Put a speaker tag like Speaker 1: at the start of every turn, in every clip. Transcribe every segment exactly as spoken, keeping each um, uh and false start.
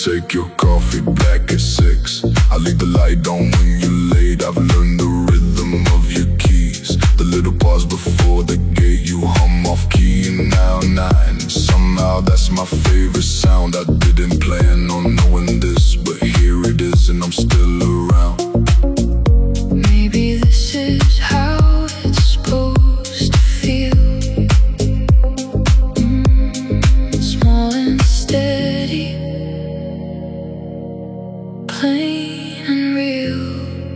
Speaker 1: take your coffee black at six. I leave the light on when you're late. I've learned the rhythm of your keys, the little pause before the gate. You hum off key and now nine. Somehow that's my favorite sound. I didn't plan on knowing this, but here it is and I'm still around.
Speaker 2: Maybe this is how it's supposed to feel. mm, Small and steady, plain and real.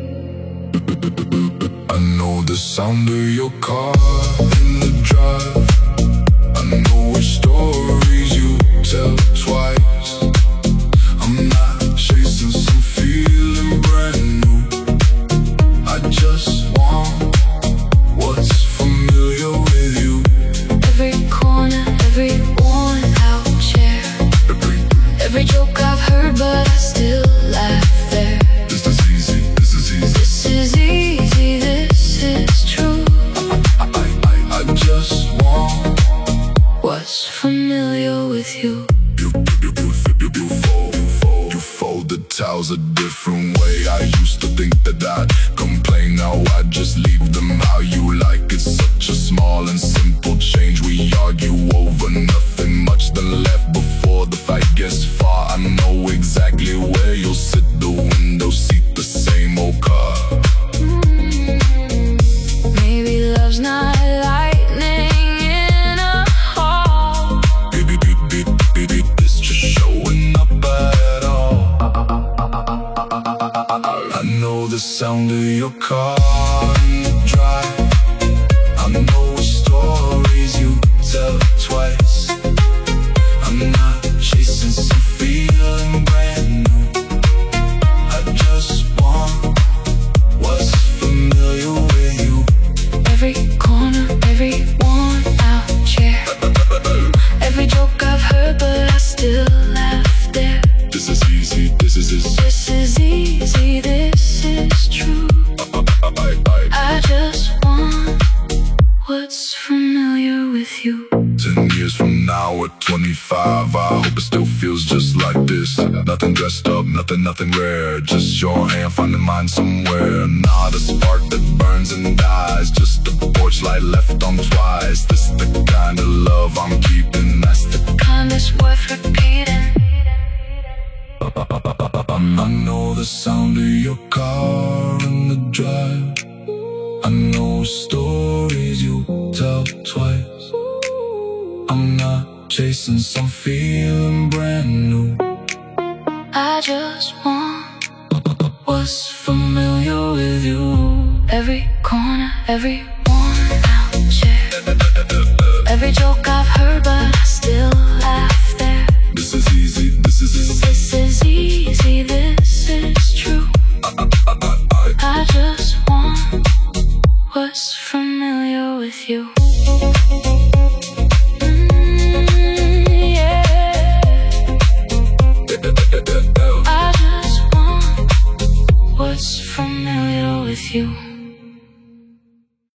Speaker 1: I know the sound of your car in the drive. I know which stories you tell twice. I'm not chasing some feeling brand new. I just want what's familiar with you.
Speaker 2: Every corner, every worn out chair, every joke I've heard but I still laugh there.
Speaker 1: This is easy, this is easy.
Speaker 2: This is easy, this is true.
Speaker 1: I, I, I, I just want
Speaker 2: What's familiar with you?
Speaker 1: You, you, you, you, you, fold, you, fold, you fold the towels a different way. I used to think that I'd complain, now I just leave them how you like. It's such a small and simple change. We argue over nothing much, then left before the fight gets far. I know exactly where you'll sit, the window seat, the same old car.
Speaker 2: Maybe love's not lightning in a hall.
Speaker 1: Baby, baby, baby, it's just showing up at all. I know the sound of your car in the drive. I know which stories you tell twice. I'm not chasing some feeling brand new. I just want what's familiar with you.
Speaker 2: Every corner, every worn out chair, every joke I've heard but I still laugh there.
Speaker 1: This is easy, this is easy.
Speaker 2: This is easy, this is true.
Speaker 1: I, I, I,
Speaker 2: I just want what's familiar with you.
Speaker 1: Ten years from now at twenty-five, I hope it still feels just like this. Nothing dressed up, nothing, nothing rare. Just your hand finding mine somewhere. Not a spark that burns and dies, just a porch light left on twice. This the kind of love I'm keeping. That's the
Speaker 2: Kind that's worth repeating.
Speaker 1: I know the sound of your car in the drive. I know stories you tell twice. I'm not chasing some feeling brand new.
Speaker 2: I just want what's familiar with you. Every corner, every worn out chair, every joke I've heard but I still laugh there.
Speaker 1: This is easy, this is easy.
Speaker 2: This is easy, this is true.
Speaker 1: I, I, I, I,
Speaker 2: I just want what's familiar with you. Mm, yeah. I just want what's familiar with you.